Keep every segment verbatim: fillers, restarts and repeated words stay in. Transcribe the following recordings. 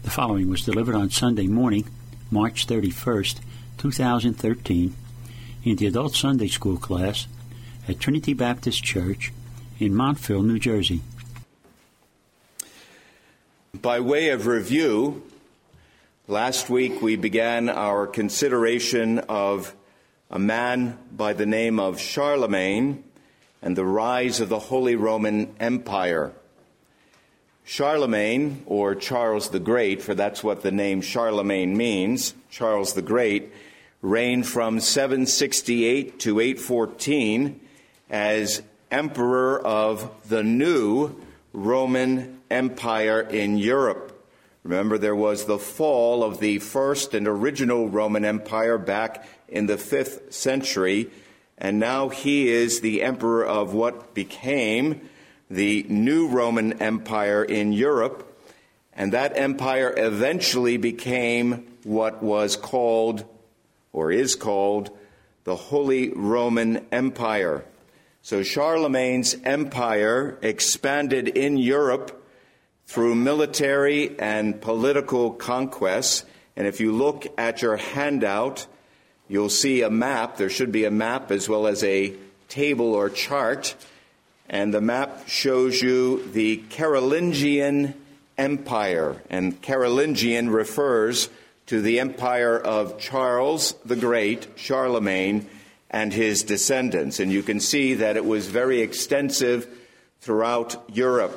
The following was delivered on Sunday morning, March thirty-first, two thousand thirteen, in the Adult Sunday School class at Trinity Baptist Church in Montville, New Jersey. By way of review, last week we began our consideration of a man by the name of Charlemagne and the rise of the Holy Roman Empire. Charlemagne, or Charles the Great, for that's what the name Charlemagne means, Charles the Great, reigned from seven sixty-eight to eight fourteen as emperor of the new Roman Empire in Europe. Remember, there was the fall of the first and original Roman Empire back in the fifth century, and now he is the emperor of what became the new Roman Empire in Europe, and that empire eventually became what was called, or is called, the Holy Roman Empire. So Charlemagne's empire expanded in Europe through military and political conquests, and if you look at your handout, you'll see a map. There should be a map as well as a table or chart. And the map shows you the Carolingian Empire. And Carolingian refers to the empire of Charles the Great, Charlemagne, and his descendants. And you can see that it was very extensive throughout Europe.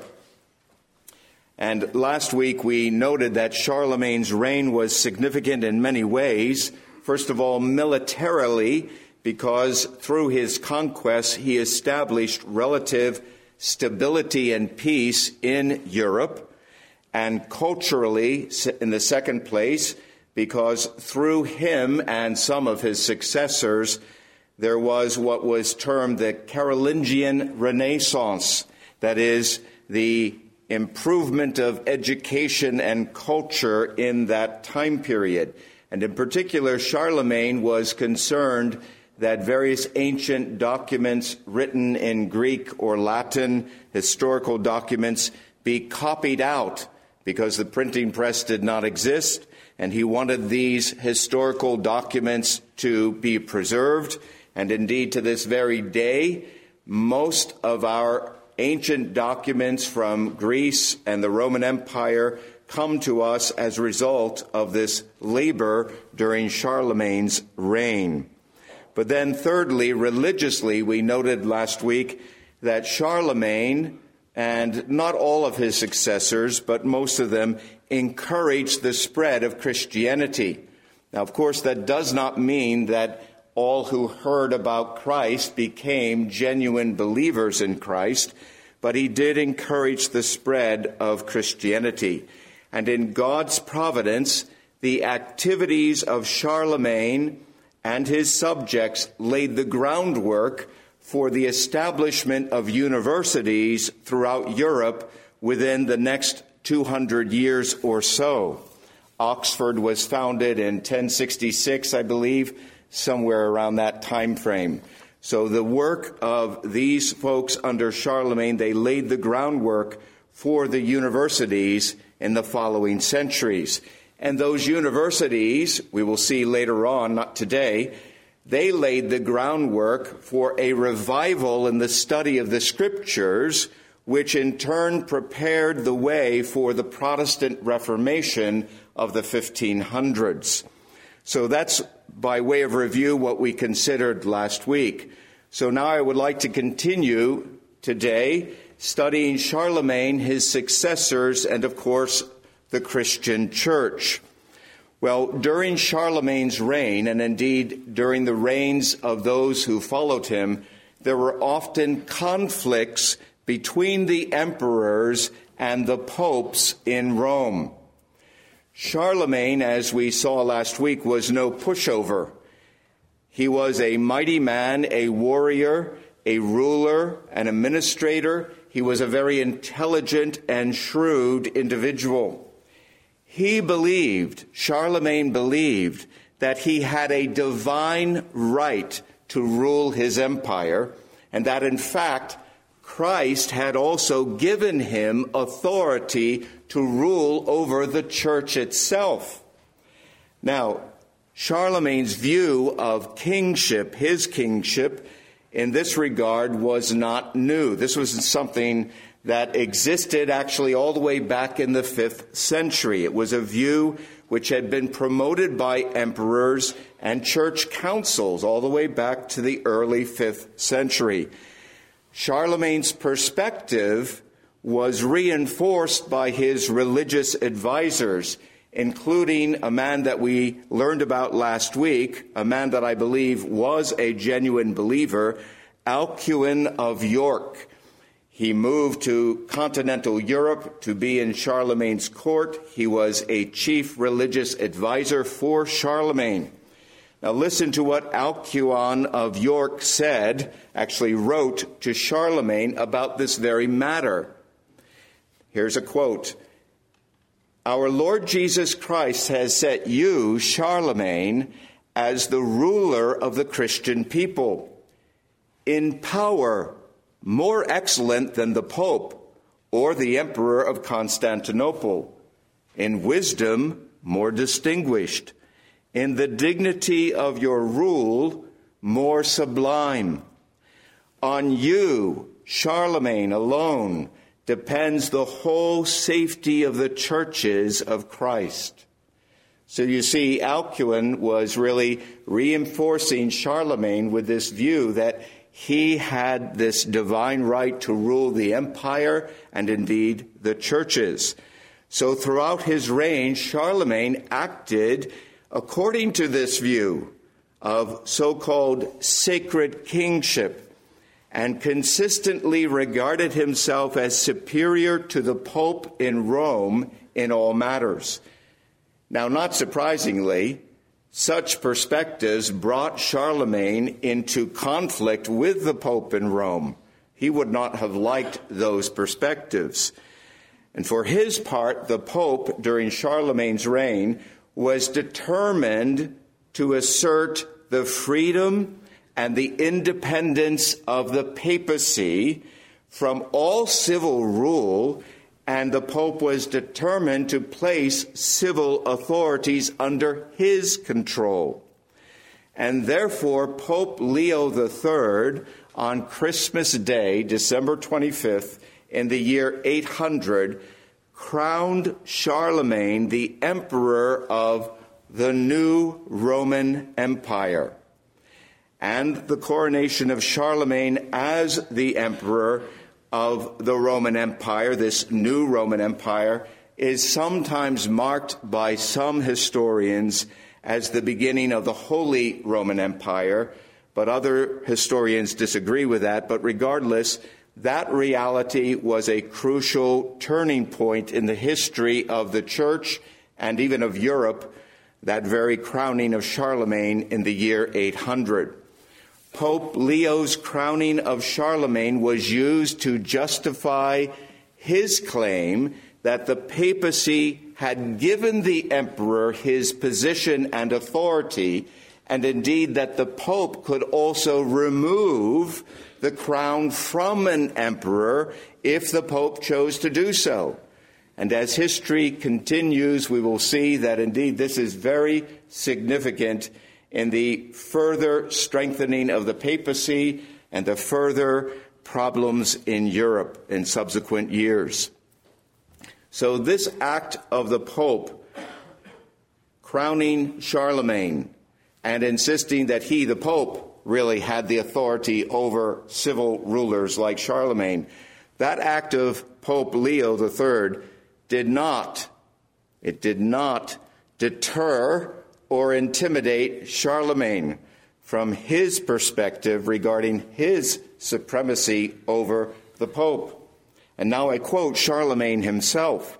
And last week we noted that Charlemagne's reign was significant in many ways. First of all, militarily, because through his conquests he established relative stability and peace in Europe, and culturally, in the second place, because through him and some of his successors, there was what was termed the Carolingian Renaissance, that is, the improvement of education and culture in that time period. And in particular, Charlemagne was concerned that various ancient documents written in Greek or Latin, historical documents, be copied out because the printing press did not exist, and he wanted these historical documents to be preserved. And indeed, to this very day, most of our ancient documents from Greece and the Roman Empire come to us as a result of this labor during Charlemagne's reign. But then thirdly, religiously, we noted last week that Charlemagne, and not all of his successors, but most of them, encouraged the spread of Christianity. Now, of course, that does not mean that all who heard about Christ became genuine believers in Christ, but he did encourage the spread of Christianity. And in God's providence, the activities of Charlemagne and his subjects laid the groundwork for the establishment of universities throughout Europe within the next two hundred years or so. Oxford was founded in ten sixty-six, I believe, somewhere around that time frame. So the work of these folks under Charlemagne, they laid the groundwork for the universities in the following centuries. And those universities, we will see later on, not today, they laid the groundwork for a revival in the study of the Scriptures, which in turn prepared the way for the Protestant Reformation of the fifteen hundreds. So that's, by way of review, what we considered last week. So now I would like to continue today studying Charlemagne, his successors, and of course, the Christian church. Well, during Charlemagne's reign, and indeed during the reigns of those who followed him, there were often conflicts between the emperors and the popes in Rome. Charlemagne, as we saw last week, was no pushover. He was a mighty man, a warrior, a ruler, an administrator. He was a very intelligent and shrewd individual. He believed, Charlemagne believed, that he had a divine right to rule his empire, and that in fact, Christ had also given him authority to rule over the church itself. Now, Charlemagne's view of kingship, his kingship, in this regard was not new. This was something that existed actually all the way back in the fifth century. It was a view which had been promoted by emperors and church councils all the way back to the early fifth century. Charlemagne's perspective was reinforced by his religious advisors, including a man that we learned about last week, a man that I believe was a genuine believer, Alcuin of York. He moved to continental Europe to be in Charlemagne's court. He was a chief religious advisor for Charlemagne. Now listen to what Alcuin of York said, actually wrote to Charlemagne about this very matter. Here's a quote. Our Lord Jesus Christ has set you, Charlemagne, as the ruler of the Christian people, in power more excellent than the Pope or the Emperor of Constantinople, in wisdom more distinguished, in the dignity of your rule more sublime. On you, Charlemagne, alone depends the whole safety of the churches of Christ. So you see, Alcuin was really reinforcing Charlemagne with this view that he had this divine right to rule the empire and indeed the churches. So throughout his reign, Charlemagne acted according to this view of so-called sacred kingship, and consistently regarded himself as superior to the Pope in Rome in all matters. Now, not surprisingly, such perspectives brought Charlemagne into conflict with the Pope in Rome. He would not have liked those perspectives. And for his part, the Pope, during Charlemagne's reign, was determined to assert the freedom and the independence of the papacy from all civil rule, and the Pope was determined to place civil authorities under his control. And therefore, Pope Leo the Third, on Christmas Day, December twenty-fifth, in the year eight hundred, crowned Charlemagne the emperor of the new Roman Empire. And the coronation of Charlemagne as the emperor of the Roman Empire, this new Roman Empire, is sometimes marked by some historians as the beginning of the Holy Roman Empire, but other historians disagree with that. But regardless, that reality was a crucial turning point in the history of the church and even of Europe, that very crowning of Charlemagne in the year eight hundred. Pope Leo's crowning of Charlemagne was used to justify his claim that the papacy had given the emperor his position and authority, and indeed that the Pope could also remove the crown from an emperor if the Pope chose to do so. And as history continues, we will see that indeed this is very significant in the further strengthening of the papacy and the further problems in Europe in subsequent years. So this act of the Pope crowning Charlemagne and insisting that he, the Pope, really had the authority over civil rulers like Charlemagne, that act of Pope Leo the Third did not, it did not deter or intimidate Charlemagne from his perspective regarding his supremacy over the Pope. And now I quote Charlemagne himself.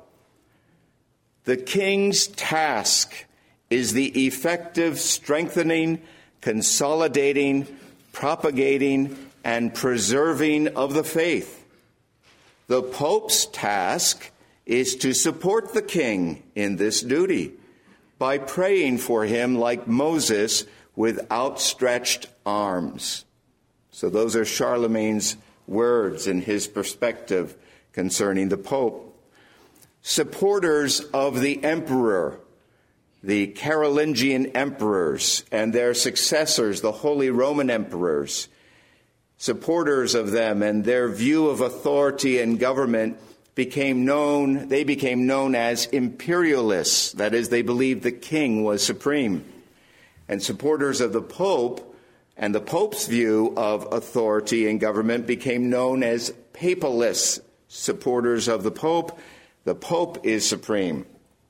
The king's task is the effective strengthening, consolidating, propagating, and preserving of the faith. The Pope's task is to support the king in this duty by praying for him like Moses with outstretched arms. So those are Charlemagne's words and his perspective concerning the Pope. Supporters of the emperor, the Carolingian emperors, and their successors, the Holy Roman emperors, supporters of them and their view of authority and government became known, they became known as imperialists. That is, they believed the king was supreme. And supporters of the Pope and the Pope's view of authority and government became known as papalists. Supporters of the Pope, the Pope is supreme.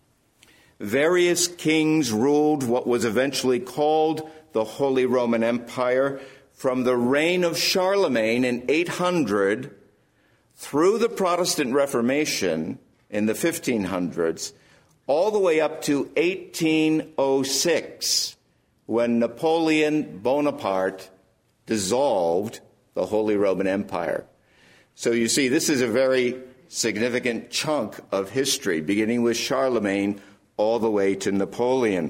Various kings ruled what was eventually called the Holy Roman Empire from the reign of Charlemagne in eight hundred through the Protestant Reformation in the fifteen hundreds, all the way up to eighteen oh six, when Napoleon Bonaparte dissolved the Holy Roman Empire. So you see, this is a very significant chunk of history, beginning with Charlemagne all the way to Napoleon.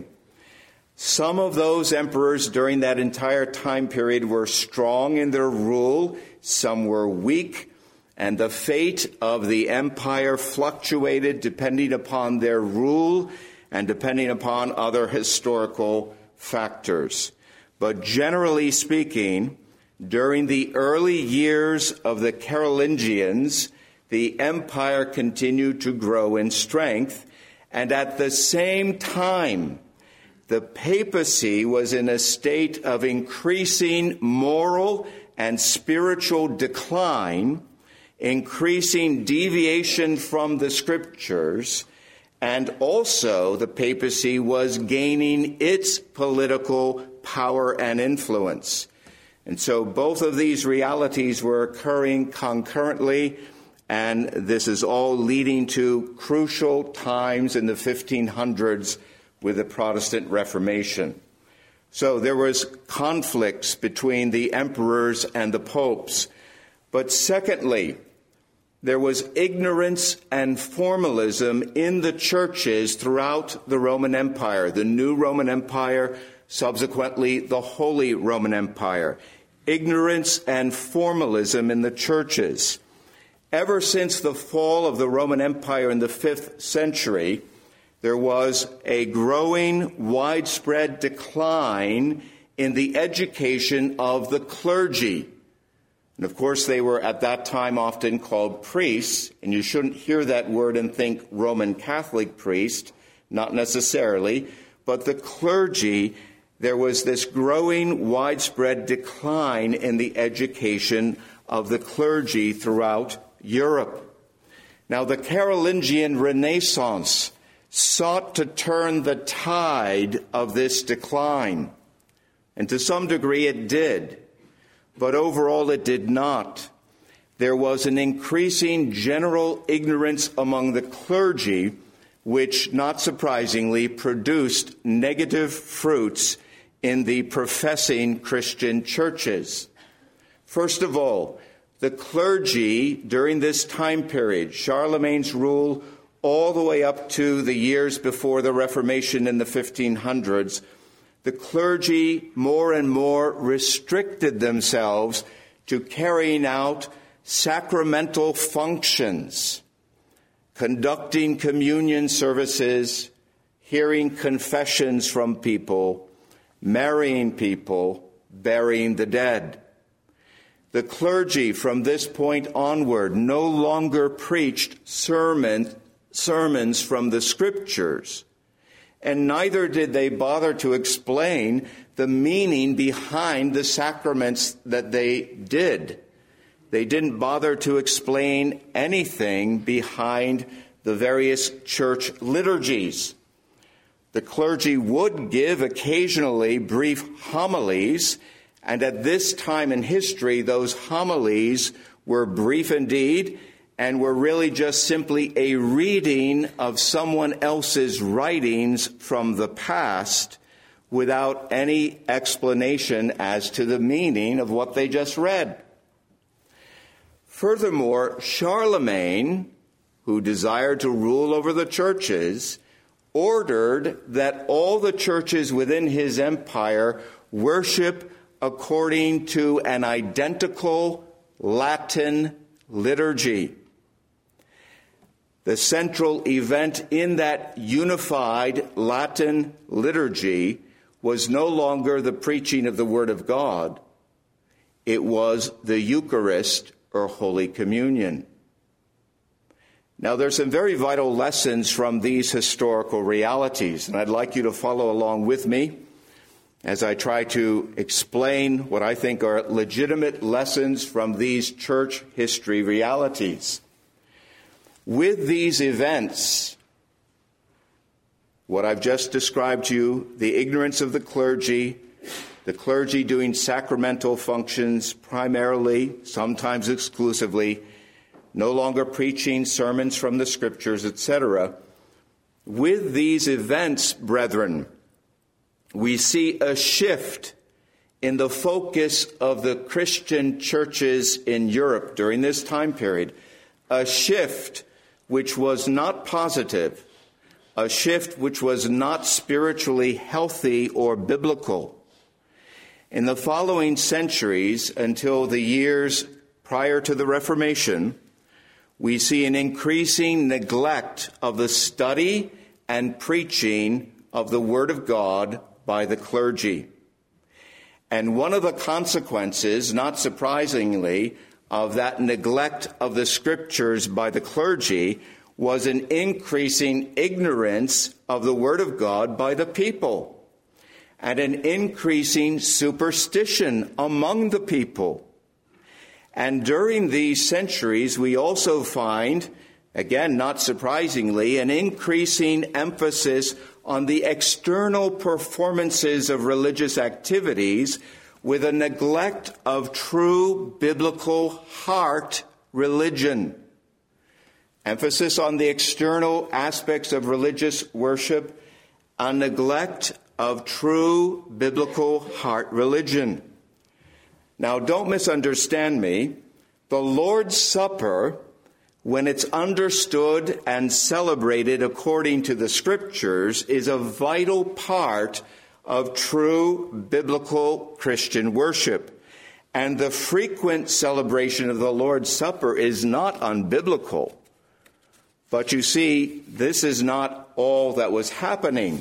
Some of those emperors during that entire time period were strong in their rule, some were weak, and the fate of the empire fluctuated depending upon their rule and depending upon other historical factors. But generally speaking, during the early years of the Carolingians, the empire continued to grow in strength, and at the same time, the papacy was in a state of increasing moral and spiritual decline, increasing deviation from the scriptures, and also the papacy was gaining its political power and influence. And so both of these realities were occurring concurrently, and this is all leading to crucial times in the fifteen hundreds with the Protestant Reformation. So there was conflicts between the emperors and the popes. But secondly, there was ignorance and formalism in the churches throughout the Roman Empire, the new Roman Empire, subsequently the Holy Roman Empire. Ignorance and formalism in the churches. Ever since the fall of the Roman Empire in the fifth century, there was a growing, widespread decline in the education of the clergy. And of course, they were at that time often called priests, and you shouldn't hear that word and think Roman Catholic priest, not necessarily, but the clergy, there was this growing, widespread decline in the education of the clergy throughout Europe. Now, the Carolingian Renaissance sought to turn the tide of this decline. And to some degree it did. But overall it did not. There was an increasing general ignorance among the clergy, which, not surprisingly, produced negative fruits in the professing Christian churches. First of all, the clergy during this time period, Charlemagne's rule all the way up to the years before the Reformation in the fifteen hundreds, the clergy more and more restricted themselves to carrying out sacramental functions, conducting communion services, hearing confessions from people, marrying people, burying the dead. The clergy from this point onward no longer preached sermon, sermons from the scriptures, and neither did they bother to explain the meaning behind the sacraments that they did. They didn't bother to explain anything behind the various church liturgies. The clergy would give occasionally brief homilies, and at this time in history, those homilies were brief indeed, and were really just simply a reading of someone else's writings from the past without any explanation as to the meaning of what they just read. Furthermore, Charlemagne, who desired to rule over the churches, ordered that all the churches within his empire worship according to an identical Latin liturgy. the central event in that unified Latin liturgy was no longer the preaching of the Word of God. It was the Eucharist, or Holy Communion. Now, there's some very vital lessons from these historical realities, and I'd like you to follow along with me as I try to explain what I think are legitimate lessons from these church history realities. With these events, what I've just described to you, the ignorance of the clergy, the clergy doing sacramental functions primarily, sometimes exclusively, no longer preaching sermons from the Scriptures, et cetera. With these events, brethren, we see a shift in the focus of the Christian churches in Europe during this time period, a shift which was not positive, a shift which was not spiritually healthy or biblical. In the following centuries, until the years prior to the Reformation, we see an increasing neglect of the study and preaching of the Word of God by the clergy. And one of the consequences, not surprisingly, of that neglect of the Scriptures by the clergy was an increasing ignorance of the Word of God by the people, and an increasing superstition among the people. And during these centuries, we also find, again, not surprisingly, an increasing emphasis on the external performances of religious activities with a neglect of true biblical heart religion. Emphasis on the external aspects of religious worship, a neglect of true biblical heart religion. Now, don't misunderstand me. The Lord's Supper, when it's understood and celebrated according to the Scriptures, is a vital part of true biblical Christian worship. And the frequent celebration of the Lord's Supper is not unbiblical. But you see, this is not all that was happening.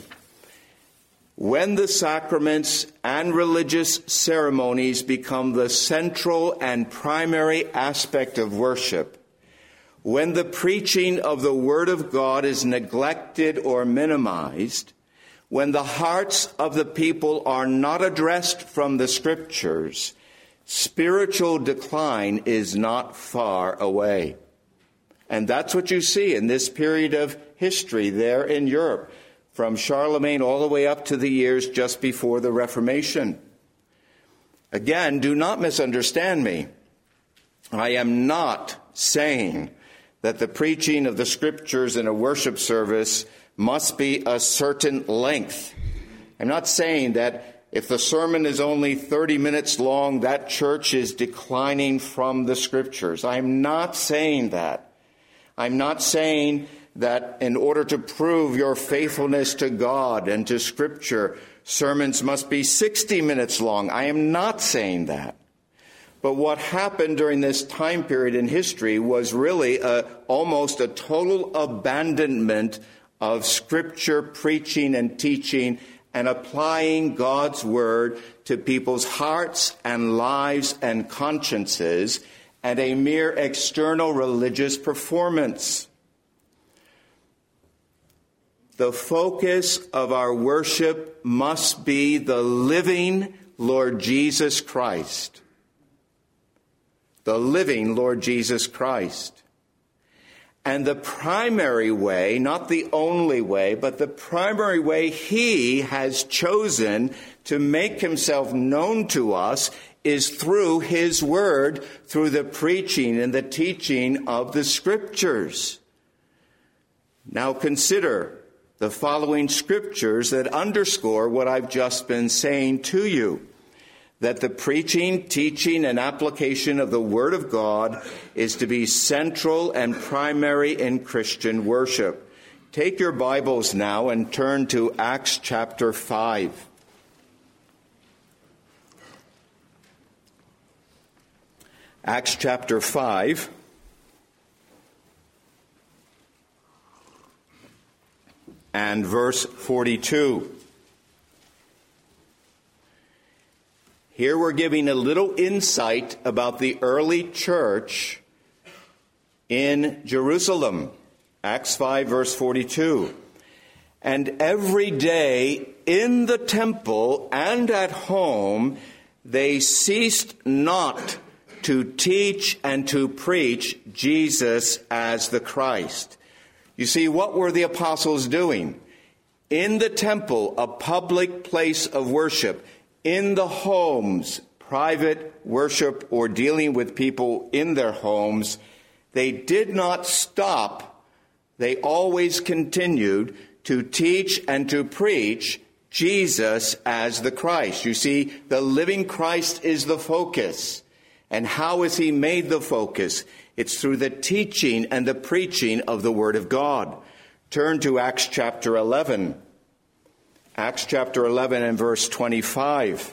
When the sacraments and religious ceremonies become the central and primary aspect of worship, when the preaching of the Word of God is neglected or minimized, when the hearts of the people are not addressed from the Scriptures, spiritual decline is not far away. And that's what you see in this period of history there in Europe, from Charlemagne all the way up to the years just before the Reformation. Again, do not misunderstand me. I am not saying that the preaching of the Scriptures in a worship service must be a certain length. I'm not saying that if the sermon is only thirty minutes long, that church is declining from the Scriptures. I'm not saying that. I'm not saying that in order to prove your faithfulness to God and to Scripture, sermons must be sixty minutes long. I am not saying that. But what happened during this time period in history was really a, almost a total abandonment of Scripture preaching and teaching and applying God's Word to people's hearts and lives and consciences, and a mere external religious performance. The focus of our worship must be the living Lord Jesus Christ. The living Lord Jesus Christ. And the primary way, not the only way, but the primary way He has chosen to make Himself known to us is through His Word, through the preaching and the teaching of the Scriptures. Now consider the following scriptures that underscore what I've just been saying to you, that the preaching, teaching, and application of the Word of God is to be central and primary in Christian worship. Take your Bibles now and turn to Acts chapter five. Acts chapter five. and verse forty-two. Here we're giving a little insight about the early church in Jerusalem. Acts five, verse forty-two. And every day in the temple and at home, they ceased not to teach and to preach Jesus as the Christ. You see, what were the apostles doing? In the temple, a public place of worship. In the homes, private worship or dealing with people in their homes. They did not stop. They always continued to teach and to preach Jesus as the Christ. You see, the living Christ is the focus. And how is he made the focus? It's through the teaching and the preaching of the Word of God. Turn to Acts chapter eleven. Acts chapter eleven and verse twenty-five.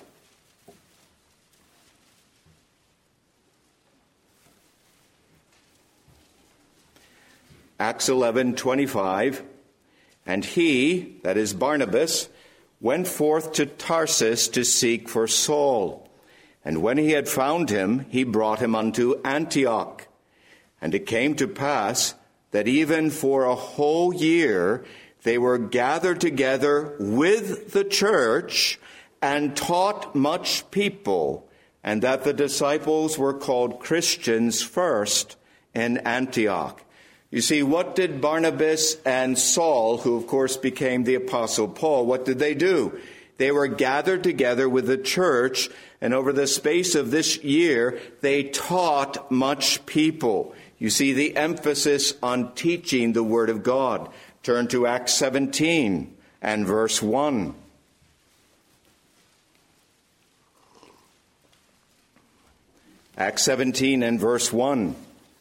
Acts eleven twenty-five. And he, that is Barnabas, went forth to Tarsus to seek for Saul. And when he had found him, he brought him unto Antioch. And it came to pass that even for a whole year they were gathered together with the church and taught much people, and that the disciples were called Christians first in Antioch. You see, what did Barnabas and Saul, who of course became the Apostle Paul, what did they do? They were gathered together with the church, and over the space of this year, they taught much people. You see the emphasis on teaching the Word of God. Turn to Acts seventeen and verse one. Acts seventeen and verse one.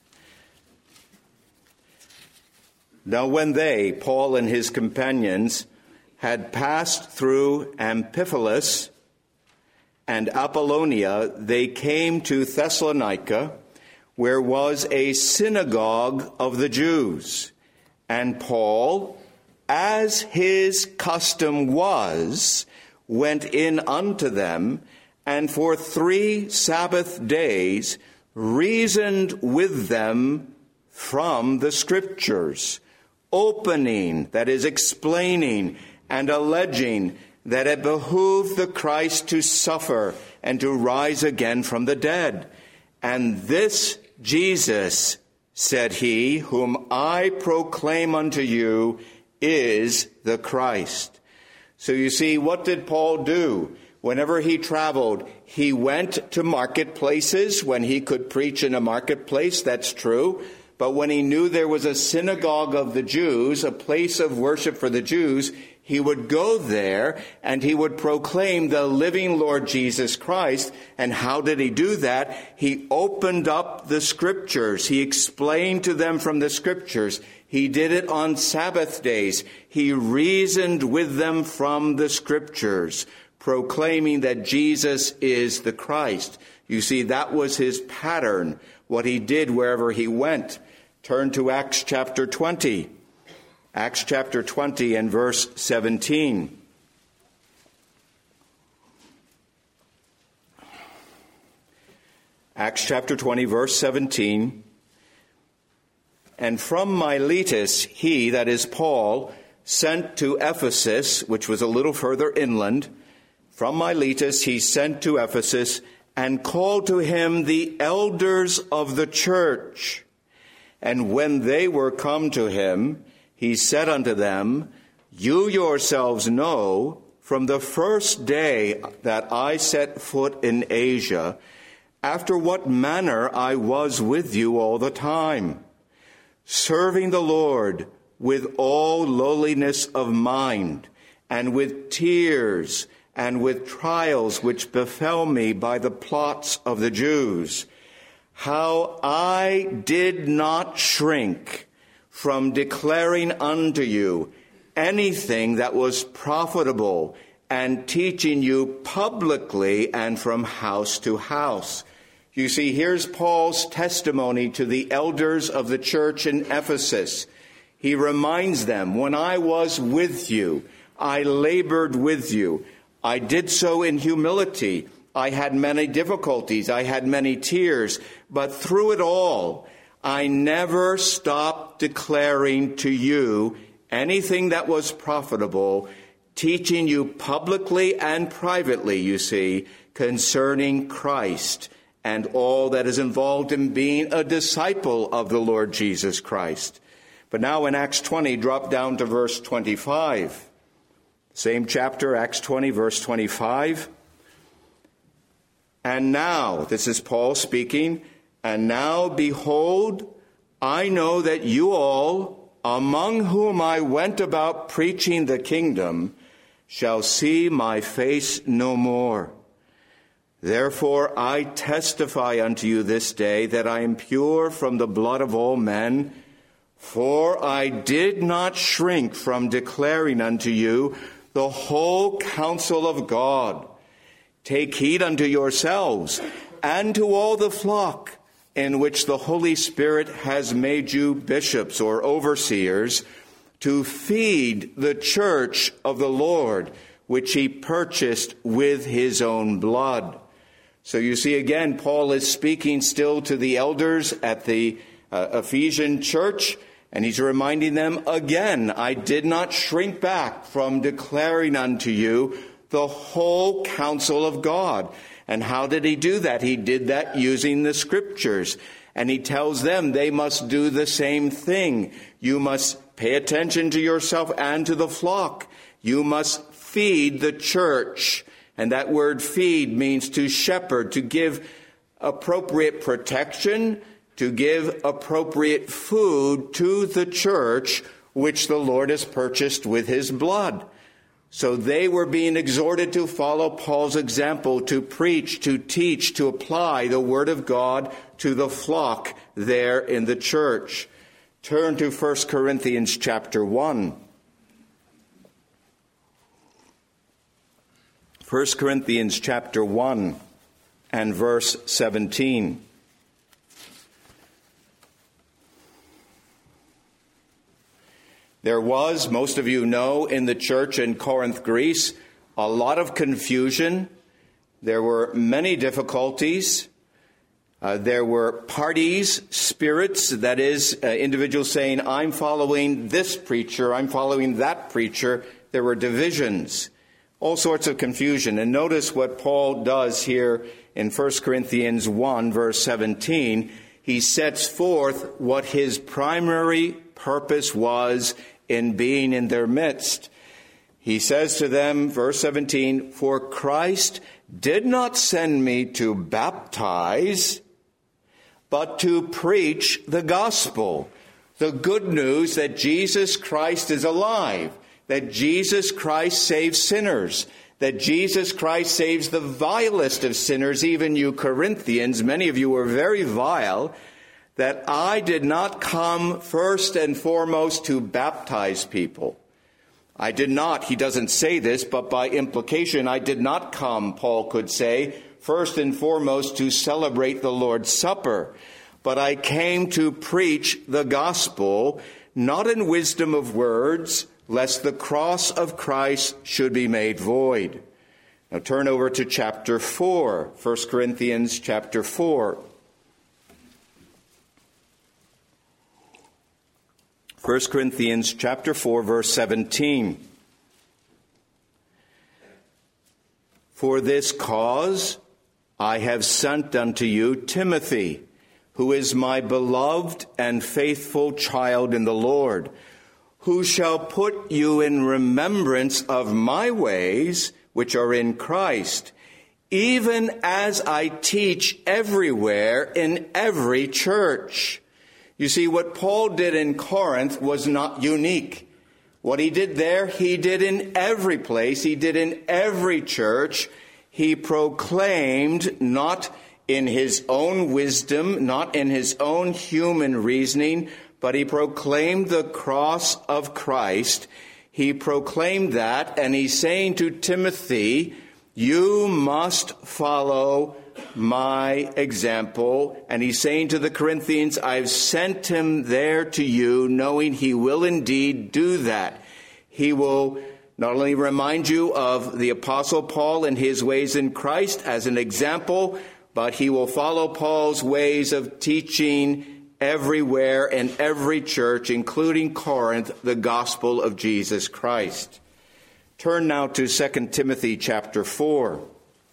Now when they, Paul and his companions, had passed through Amphipolis and Apollonia, they came to Thessalonica, where was a synagogue of the Jews. And Paul, as his custom was, went in unto them, and for three Sabbath days reasoned with them from the Scriptures, opening, that is, explaining and alleging that it behooved the Christ to suffer and to rise again from the dead. And this Jesus, said he, whom I proclaim unto you, is the Christ. So you see, what did Paul do? Whenever he traveled, he went to marketplaces when he could preach in a marketplace, that's true. But when he knew there was a synagogue of the Jews, a place of worship for the Jews, he would go there and he would proclaim the living Lord Jesus Christ. And how did he do that? He opened up the Scriptures. He explained to them from the Scriptures. He did it on Sabbath days. He reasoned with them from the Scriptures, proclaiming that Jesus is the Christ. You see, that was his pattern, what he did wherever he went. Turn to Acts chapter twenty. Acts chapter twenty and verse seventeen. Acts chapter twenty, verse seventeen. And from Miletus he, that is Paul, sent to Ephesus, which was a little further inland. From Miletus he sent to Ephesus and called to him the elders of the church. And when they were come to him, he said unto them, You yourselves know from the first day that I set foot in Asia, after what manner I was with you all the time, serving the Lord with all lowliness of mind, and with tears, and with trials which befell me by the plots of the Jews, how I did not shrink from declaring unto you anything that was profitable, and teaching you publicly and from house to house. You see, here's Paul's testimony to the elders of the church in Ephesus. He reminds them, when I was with you, I labored with you. I did so in humility. I had many difficulties. I had many tears. But through it all, I never stopped declaring to you anything that was profitable, teaching you publicly and privately, you see, concerning Christ and all that is involved in being a disciple of the Lord Jesus Christ. But now in Acts twenty, drop down to verse twenty-five. Same chapter, Acts twenty, verse twenty-five. And now, this is Paul speaking, and now behold, I know that you all, among whom I went about preaching the kingdom, shall see my face no more. Therefore I testify unto you this day that I am pure from the blood of all men, for I did not shrink from declaring unto you the whole counsel of God. Take heed unto yourselves and to all the flock in which the Holy Spirit has made you bishops or overseers, to feed the church of the Lord, which he purchased with his own blood. So you see, again, Paul is speaking still to the elders at the uh, Ephesian church, and he's reminding them again, I did not shrink back from declaring unto you the whole counsel of God. And how did he do that? He did that using the scriptures. And he tells them they must do the same thing. You must pay attention to yourself and to the flock. You must feed the church. And that word feed means to shepherd, to give appropriate protection, to give appropriate food to the church, which the Lord has purchased with his blood. So they were being exhorted to follow Paul's example, to preach, to teach, to apply the word of God to the flock there in the church. Turn to First Corinthians chapter one. First Corinthians chapter one and verse seventeen. There was, most of you know, in the church in Corinth, Greece, a lot of confusion. There were many difficulties. Uh, there were parties, spirits, that is, uh, individuals saying, I'm following this preacher, I'm following that preacher. There were divisions, all sorts of confusion. And notice what Paul does here in First Corinthians one, verse seventeen. He sets forth what his primary purpose was in being in their midst. He says to them, verse seventeen, for Christ did not send me to baptize, but to preach the gospel, the good news that Jesus Christ is alive, that Jesus Christ saves sinners, that Jesus Christ saves the vilest of sinners, even you Corinthians, many of you were very vile, that I did not come first and foremost to baptize people. I did not, he doesn't say this, but by implication, I did not come, Paul could say, first and foremost to celebrate the Lord's Supper. But I came to preach the gospel, not in wisdom of words, lest the cross of Christ should be made void. Now turn over to chapter four, First Corinthians chapter four. First Corinthians chapter four, verse seventeen. For this cause I have sent unto you Timothy, who is my beloved and faithful child in the Lord, who shall put you in remembrance of my ways, which are in Christ, even as I teach everywhere in every church. You see, what Paul did in Corinth was not unique. What he did there, he did in every place. He did in every church. He proclaimed not in his own wisdom, not in his own human reasoning, but he proclaimed the cross of Christ. He proclaimed that, and he's saying to Timothy, you must follow my example. And he's saying to the Corinthians, I've sent him there to you, knowing he will indeed do that. He will not only remind you of the Apostle Paul and his ways in Christ as an example, but he will follow Paul's ways of teaching everywhere in every church, including Corinth, the gospel of Jesus Christ. Turn now to Second Timothy chapter four.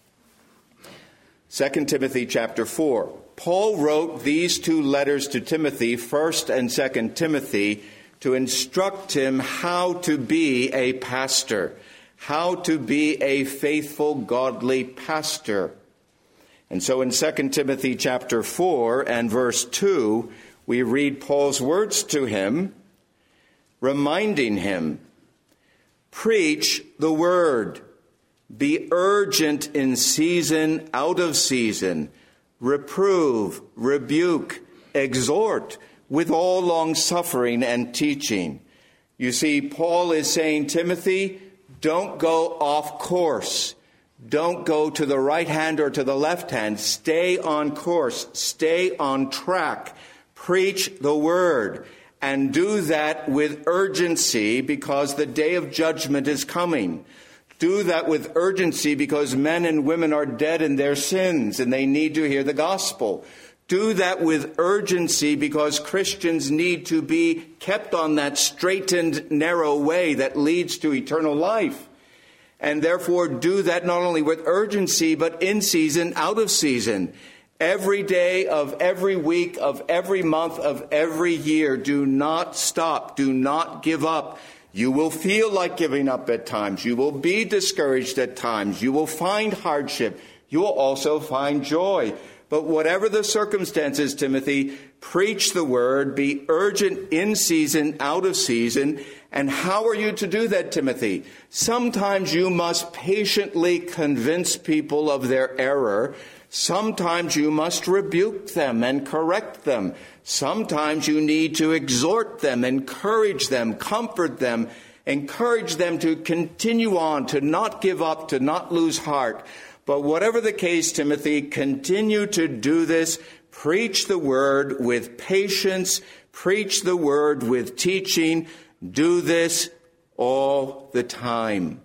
Second Timothy chapter four. Paul wrote these two letters to Timothy, First and Second Timothy, to instruct him how to be a pastor, how to be a faithful, godly pastor. And so in Second Timothy chapter four and verse two, we read Paul's words to him, reminding him, preach the word, be urgent in season, out of season, reprove, rebuke, exhort with all long-suffering and teaching. You see, Paul is saying, Timothy, don't go off course. Don't go to the right hand or to the left hand. Stay on course. Stay on track. Preach the word. And do that with urgency because the day of judgment is coming. Do that with urgency because men and women are dead in their sins and they need to hear the gospel. Do that with urgency because Christians need to be kept on that straightened, narrow way that leads to eternal life. And therefore do that not only with urgency, but in season, out of season. Every day of every week, of every month, of every year. Do not stop. Do not give up. You will feel like giving up at times. You will be discouraged at times. You will find hardship. You will also find joy. But whatever the circumstances, Timothy, preach the word, be urgent in season, out of season. And how are you to do that, Timothy? Sometimes you must patiently convince people of their error. Sometimes you must rebuke them and correct them. Sometimes you need to exhort them, encourage them, comfort them, encourage them to continue on, to not give up, to not lose heart. But whatever the case, Timothy, continue to do this. Preach the word with patience. Preach the word with teaching. Do this all the time.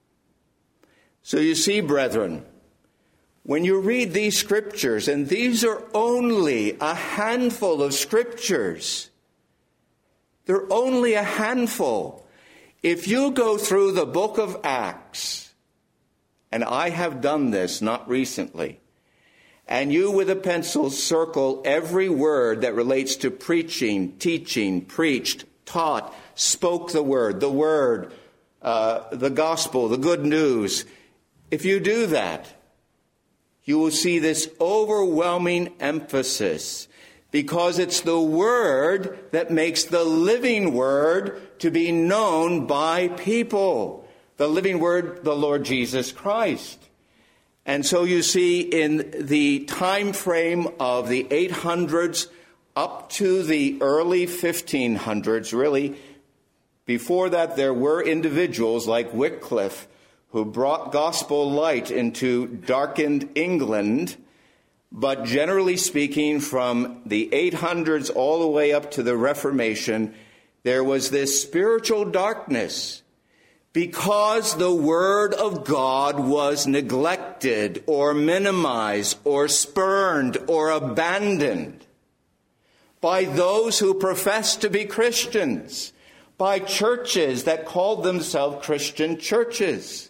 So you see, brethren, when you read these scriptures, and these are only a handful of scriptures, they're only a handful. If you go through the book of Acts, and I have done this not recently, and you with a pencil circle every word that relates to preaching, teaching, preached, taught, spoke the word, the word, uh, the gospel, the good news. If you do that, you will see this overwhelming emphasis because it's the word that makes the living word to be known by people. The living word, the Lord Jesus Christ. And so you see in the time frame of the eight hundreds up to the early fifteen hundreds, really, before that there were individuals like Wycliffe who brought gospel light into darkened England. But generally speaking, from the eight hundreds all the way up to the Reformation, there was this spiritual darkness because the word of God was neglected or minimized or spurned or abandoned by those who professed to be Christians, by churches that called themselves Christian churches.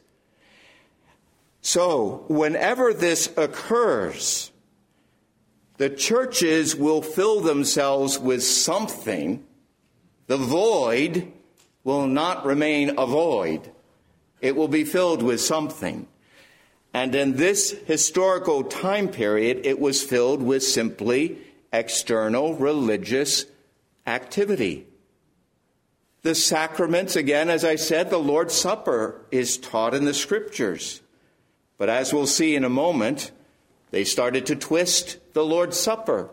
So, whenever this occurs, the churches will fill themselves with something. The void will not remain a void. It will be filled with something. And in this historical time period, it was filled with simply external religious activity. The sacraments, again, as I said, the Lord's Supper is taught in the Scriptures. But as we'll see in a moment, they started to twist the Lord's Supper.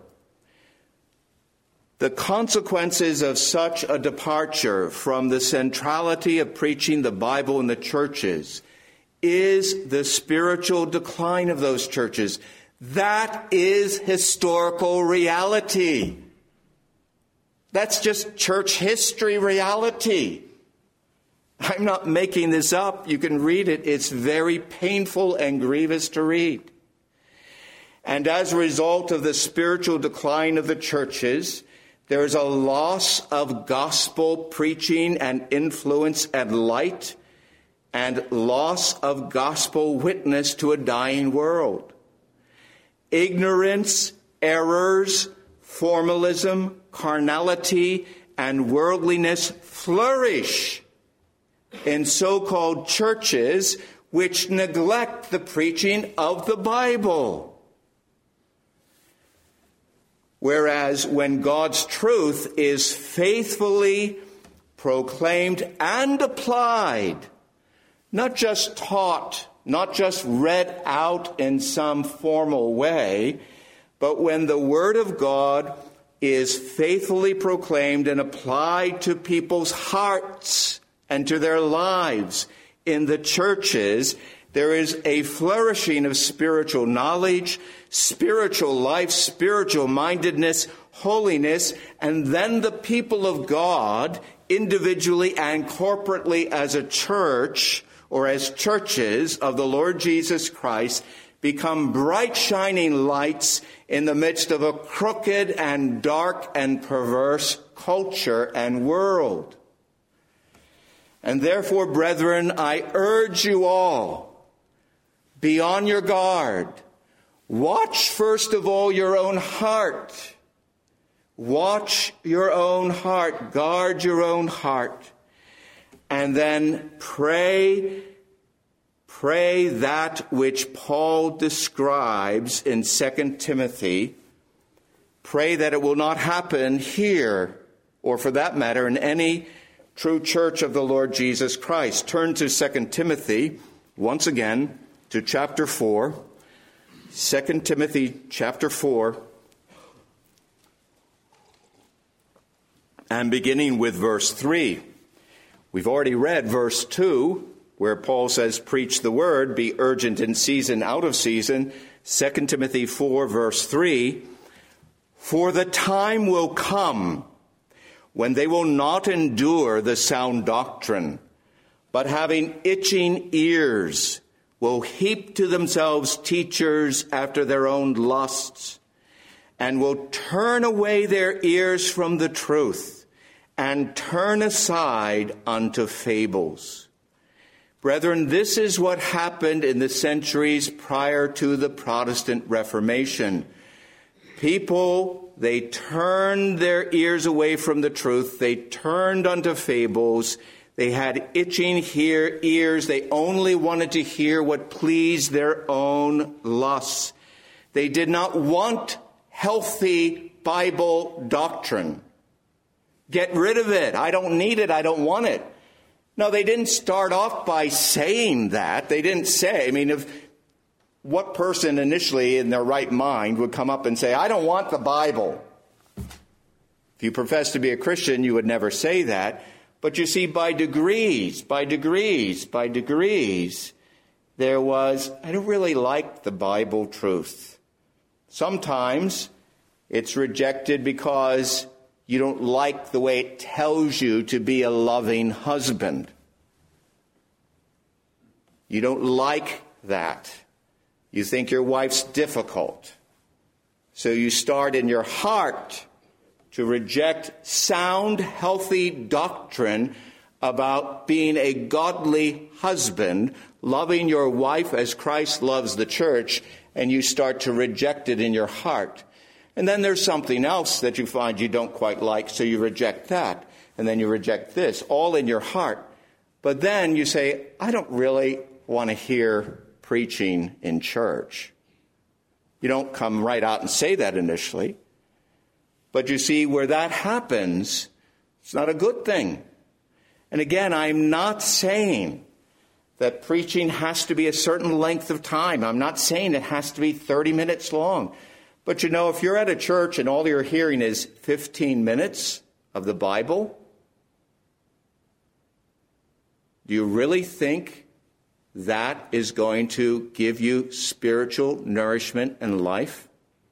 The consequences of such a departure from the centrality of preaching the Bible in the churches is the spiritual decline of those churches. That is historical reality. That's just church history reality. I'm not making this up. You can read it. It's very painful and grievous to read. And as a result of the spiritual decline of the churches, there is a loss of gospel preaching and influence and light, and loss of gospel witness to a dying world. Ignorance, errors, formalism, carnality, and worldliness flourish in so-called churches which neglect the preaching of the Bible. Whereas when God's truth is faithfully proclaimed and applied, not just taught, not just read out in some formal way, but when the Word of God is faithfully proclaimed and applied to people's hearts and to their lives in the churches, there is a flourishing of spiritual knowledge, spiritual life, spiritual mindedness, holiness, and then the people of God, individually and corporately as a church or as churches of the Lord Jesus Christ, become bright shining lights in the midst of a crooked and dark and perverse culture and world. And therefore, brethren, I urge you all, be on your guard. Watch first of all your own heart. Watch your own heart. Guard your own heart. And then pray, pray that which Paul describes in Second Timothy. Pray that it will not happen here, or for that matter, in any true church of the Lord Jesus Christ. Turn to Second Timothy, once again, to chapter four. Second Timothy chapter four. And beginning with verse three. We've already read verse two, where Paul says, preach the word, be urgent in season, out of season. Second Timothy four, verse three. For the time will come when they will not endure the sound doctrine, but having itching ears, will heap to themselves teachers after their own lusts, and will turn away their ears from the truth, and turn aside unto fables. Brethren, this is what happened in the centuries prior to the Protestant Reformation. People, they turned their ears away from the truth. They turned unto fables. They had itching hear, ears. They only wanted to hear what pleased their own lusts. They did not want healthy Bible doctrine. Get rid of it. I don't need it. I don't want it. No, they didn't start off by saying that. They didn't say, I mean, if what person initially in their right mind would come up and say, I don't want the Bible? If you profess to be a Christian, you would never say that. But you see, by degrees, by degrees, by degrees, there was, I don't really like the Bible truth. Sometimes it's rejected because you don't like the way it tells you to be a loving husband. You don't like that. You think your wife's difficult. So you start in your heart to reject sound, healthy doctrine about being a godly husband, loving your wife as Christ loves the church, and you start to reject it in your heart. And then there's something else that you find you don't quite like, so you reject that. And then you reject this, all in your heart. But then you say, I don't really want to hear preaching in church. You don't come right out and say that initially. But you see, where that happens, it's not a good thing. And again, I'm not saying that preaching has to be a certain length of time. I'm not saying it has to be thirty minutes long. But you know, if you're at a church and all you're hearing is fifteen minutes of the Bible, do you really think that is going to give you spiritual nourishment and life?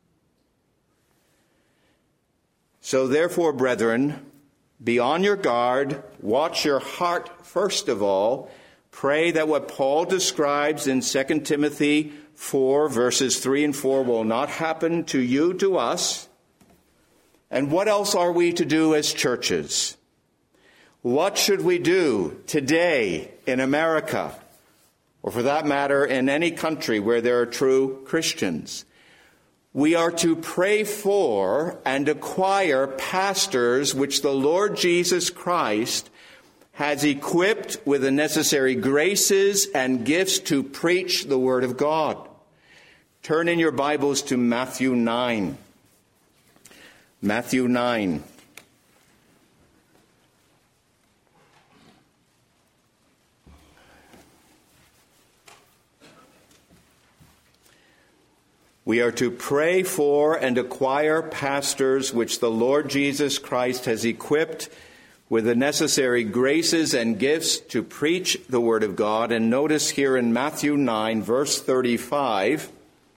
So therefore, brethren, be on your guard, watch your heart first of all, pray that what Paul describes in Second Timothy four, verses three and four will not happen to you, to us. And what else are we to do as churches? What should we do today in America, or for that matter, in any country where there are true Christians? We are to pray for and acquire pastors which the Lord Jesus Christ has equipped with the necessary graces and gifts to preach the Word of God. Turn in your Bibles to Matthew nine. Matthew nine. We are to pray for and acquire pastors which the Lord Jesus Christ has equipped with the necessary graces and gifts to preach the Word of God. And notice here in Matthew nine, verse thirty-five,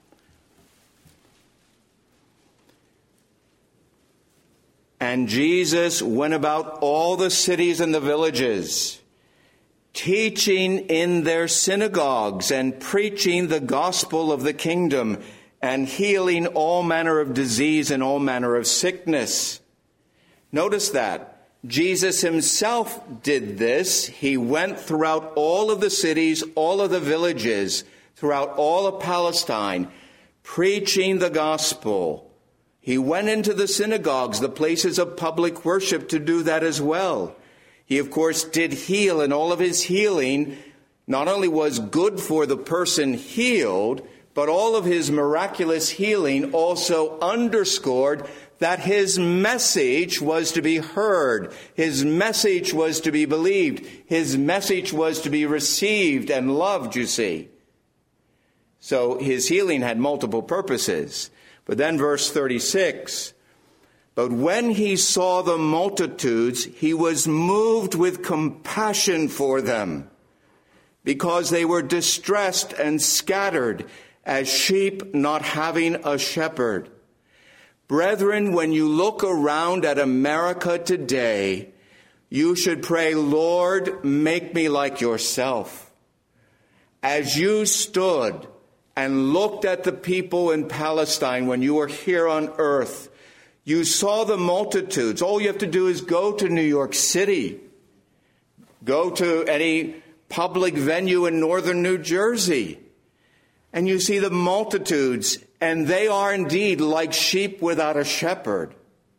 and Jesus went about all the cities and the villages, teaching in their synagogues and preaching the gospel of the kingdom, and healing all manner of disease and all manner of sickness. Notice that. Jesus himself did this. He went throughout all of the cities, all of the villages, throughout all of Palestine, preaching the gospel. He went into the synagogues, the places of public worship, to do that as well. He, of course, did heal, and all of his healing not only was good for the person healed, but all of his miraculous healing also underscored that his message was to be heard. His message was to be believed. His message was to be received and loved, you see. So his healing had multiple purposes. But then verse thirty-six, but when he saw the multitudes, he was moved with compassion for them, because they were distressed and scattered as sheep not having a shepherd. Brethren, when you look around at America today, you should pray, Lord, make me like yourself. As you stood and looked at the people in Palestine when you were here on earth, you saw the multitudes. All you have to do is go to New York City. Go to any public venue in northern New Jersey. And you see the multitudes, and they are indeed like sheep without a shepherd.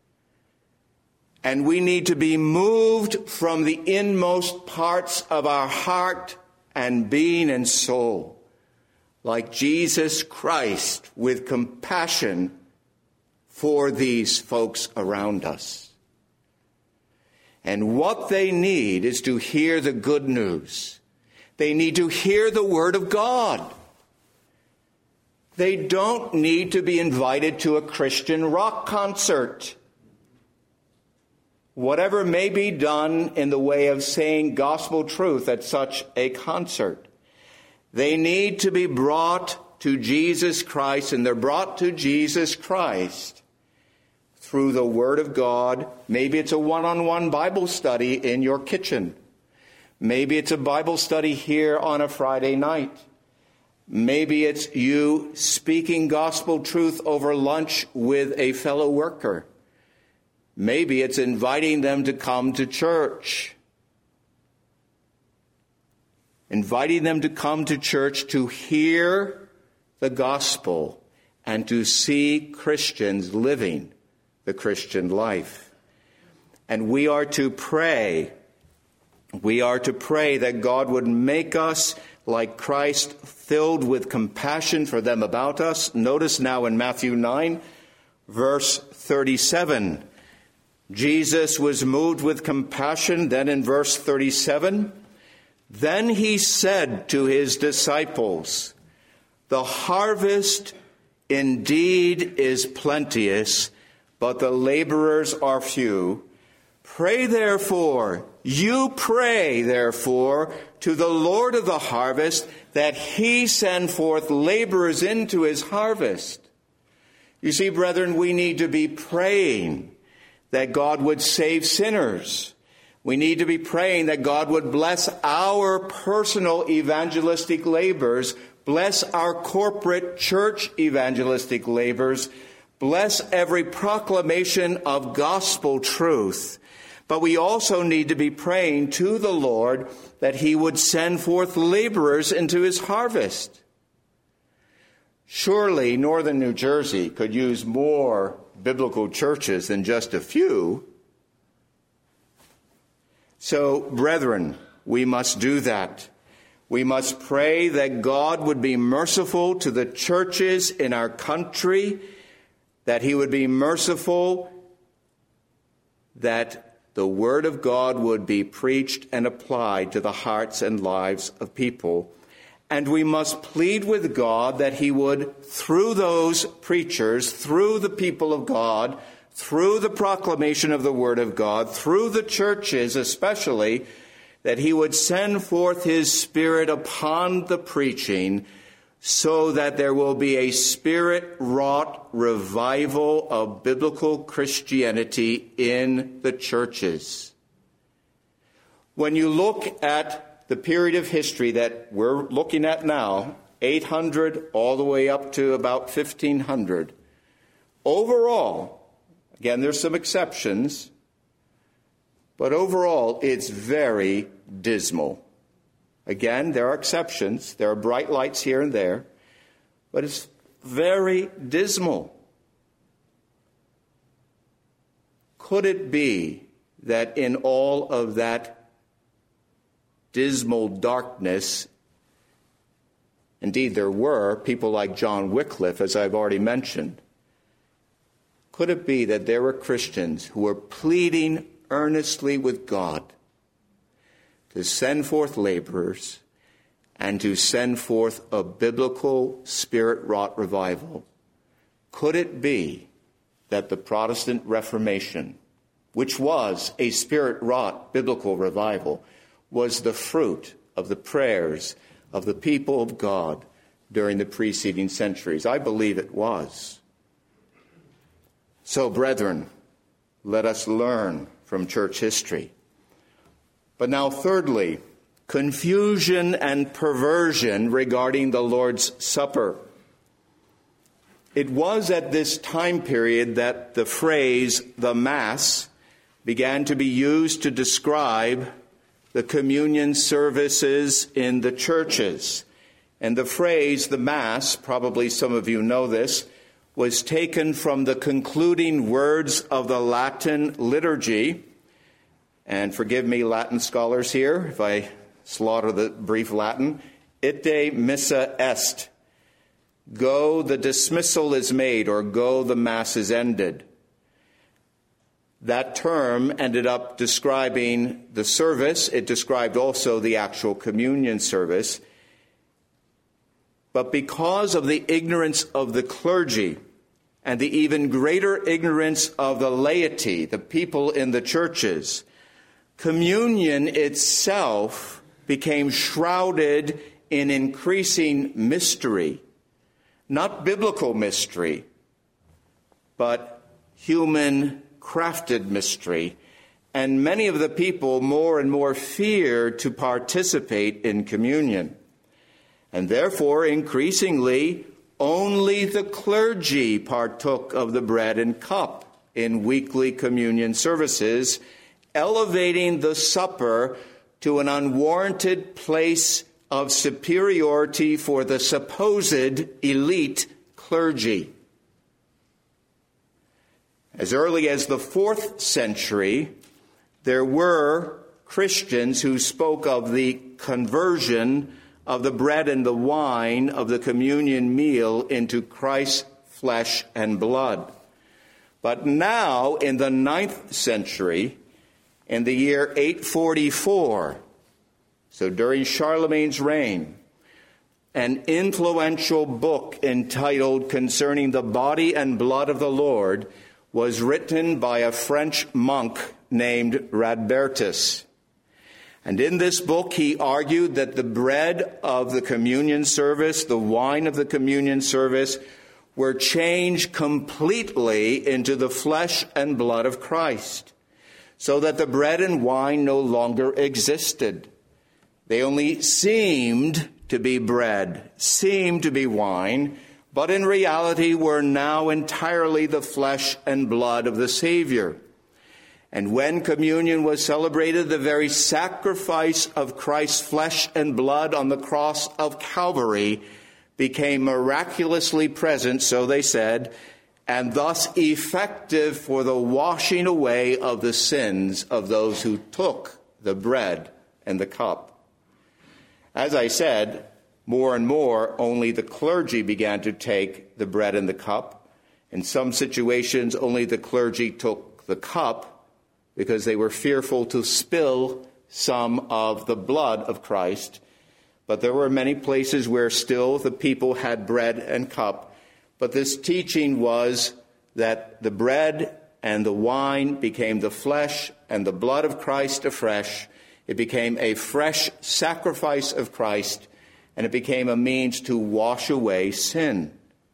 And we need to be moved from the inmost parts of our heart and being and soul, like Jesus Christ, with compassion for these folks around us. And what they need is to hear the good news. They need to hear the Word of God. They don't need to be invited to a Christian rock concert. Whatever may be done in the way of saying gospel truth at such a concert, they need to be brought to Jesus Christ, and they're brought to Jesus Christ through the Word of God. Maybe it's a one-on-one Bible study in your kitchen. Maybe it's a Bible study here on a Friday night. Maybe it's you speaking gospel truth over lunch with a fellow worker. Maybe it's inviting them to come to church. Inviting them to come to church to hear the gospel and to see Christians living the Christian life. And we are to pray. We are to pray that God would make us like Christ, filled with compassion for them about us. Notice now in Matthew nine, verse thirty-seven, Jesus was moved with compassion. Then in verse thirty-seven, then he said to his disciples, the harvest indeed is plenteous, but the laborers are few. Pray therefore You pray, therefore, to the Lord of the harvest that he send forth laborers into his harvest. You see, brethren, we need to be praying that God would save sinners. We need to be praying that God would bless our personal evangelistic labors, bless our corporate church evangelistic labors, bless every proclamation of gospel truth. But we also need to be praying to the Lord that he would send forth laborers into his harvest. Surely northern New Jersey could use more biblical churches than just a few. So, brethren, we must do that. We must pray that God would be merciful to the churches in our country, that he would be merciful, that the word of God would be preached and applied to the hearts and lives of people. And we must plead with God that he would, through those preachers, through the people of God, through the proclamation of the word of God, through the churches especially, that he would send forth his Spirit upon the preaching so that there will be a Spirit-wrought revival of biblical Christianity in the churches. When you look at the period of history that we're looking at now, eight hundred all the way up to about fifteen hundred, overall, again, there's some exceptions, but overall, it's very dismal. Again, there are exceptions. There are bright lights here and there, but it's very dismal. Could it be that in all of that dismal darkness, indeed there were people like John Wycliffe, as I've already mentioned, could it be that there were Christians who were pleading earnestly with God to send forth laborers and to send forth a biblical Spirit-wrought revival? Could it be that the Protestant Reformation, which was a Spirit-wrought biblical revival, was the fruit of the prayers of the people of God during the preceding centuries? I believe it was. So, brethren, let us learn from church history. But now, thirdly, confusion and perversion regarding the Lord's Supper. It was at this time period that the phrase, the Mass, began to be used to describe the communion services in the churches. And the phrase, the Mass, probably some of you know this, was taken from the concluding words of the Latin liturgy. And forgive me, Latin scholars here, if I slaughter the brief Latin. Ite missa est. Go, the dismissal is made, or go, the Mass is ended. That term ended up describing the service. It described also the actual communion service. But because of the ignorance of the clergy and the even greater ignorance of the laity, the people in the churches, communion itself became shrouded in increasing mystery, not biblical mystery, but human crafted mystery. And many of the people more and more feared to participate in communion. And therefore, increasingly, only the clergy partook of the bread and cup in weekly communion services, elevating the supper to an unwarranted place of superiority for the supposed elite clergy. As early as the fourth century, there were Christians who spoke of the conversion of the bread and the wine of the communion meal into Christ's flesh and blood. But now, in the ninth century, in the year eight forty-four, so during Charlemagne's reign, an influential book entitled Concerning the Body and Blood of the Lord was written by a French monk named Radbertus. And in this book, he argued that the bread of the communion service, the wine of the communion service, were changed completely into the flesh and blood of Christ, so that the bread and wine no longer existed. They only seemed to be bread, seemed to be wine, but in reality were now entirely the flesh and blood of the Savior. And when communion was celebrated, the very sacrifice of Christ's flesh and blood on the cross of Calvary became miraculously present, so they said, and thus effective for the washing away of the sins of those who took the bread and the cup. As I said, more and more, only the clergy began to take the bread and the cup. In some situations, only the clergy took the cup because they were fearful to spill some of the blood of Christ. But there were many places where still the people had bread and cup. But this teaching was that the bread and the wine became the flesh and the blood of Christ afresh. It became a fresh sacrifice of Christ, and it became a means to wash away sin.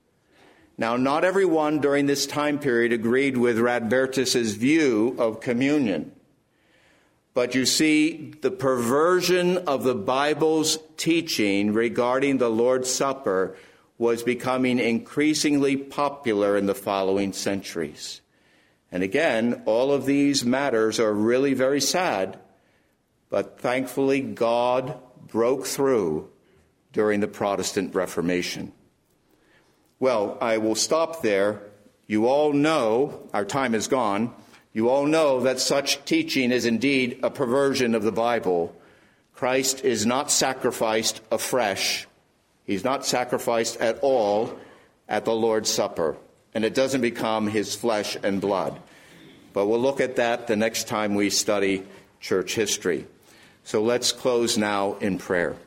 Now, not everyone during this time period agreed with Radbertus's view of communion. But you see, the perversion of the Bible's teaching regarding the Lord's Supper was becoming increasingly popular in the following centuries. And again, all of these matters are really very sad, but thankfully God broke through during the Protestant Reformation. Well, I will stop there. You all know, our time is gone, you all know that such teaching is indeed a perversion of the Bible. Christ is not sacrificed afresh. He's not sacrificed at all at the Lord's Supper, and it doesn't become his flesh and blood. But we'll look at that the next time we study church history. So let's close now in prayer.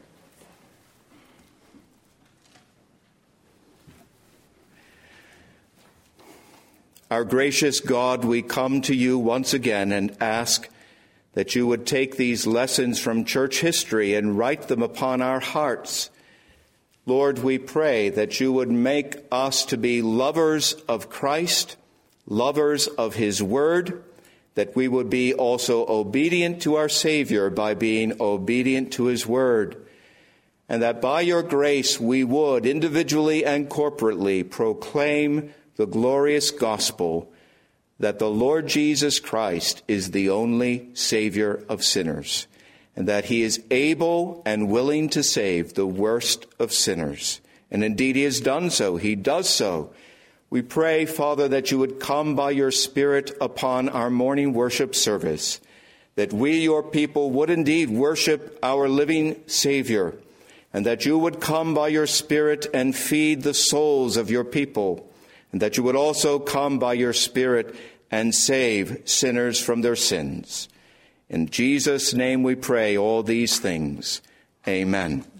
Our gracious God, we come to you once again and ask that you would take these lessons from church history and write them upon our hearts. Lord, we pray that you would make us to be lovers of Christ, lovers of his word, that we would be also obedient to our Savior by being obedient to his word, and that by your grace we would individually and corporately proclaim the glorious gospel that the Lord Jesus Christ is the only Savior of sinners, and that he is able and willing to save the worst of sinners. And indeed he has done so. He does so. We pray, Father, that you would come by your Spirit upon our morning worship service, that we, your people, would indeed worship our living Savior, and that you would come by your Spirit and feed the souls of your people, and that you would also come by your Spirit and save sinners from their sins. In Jesus' name we pray all these things. Amen.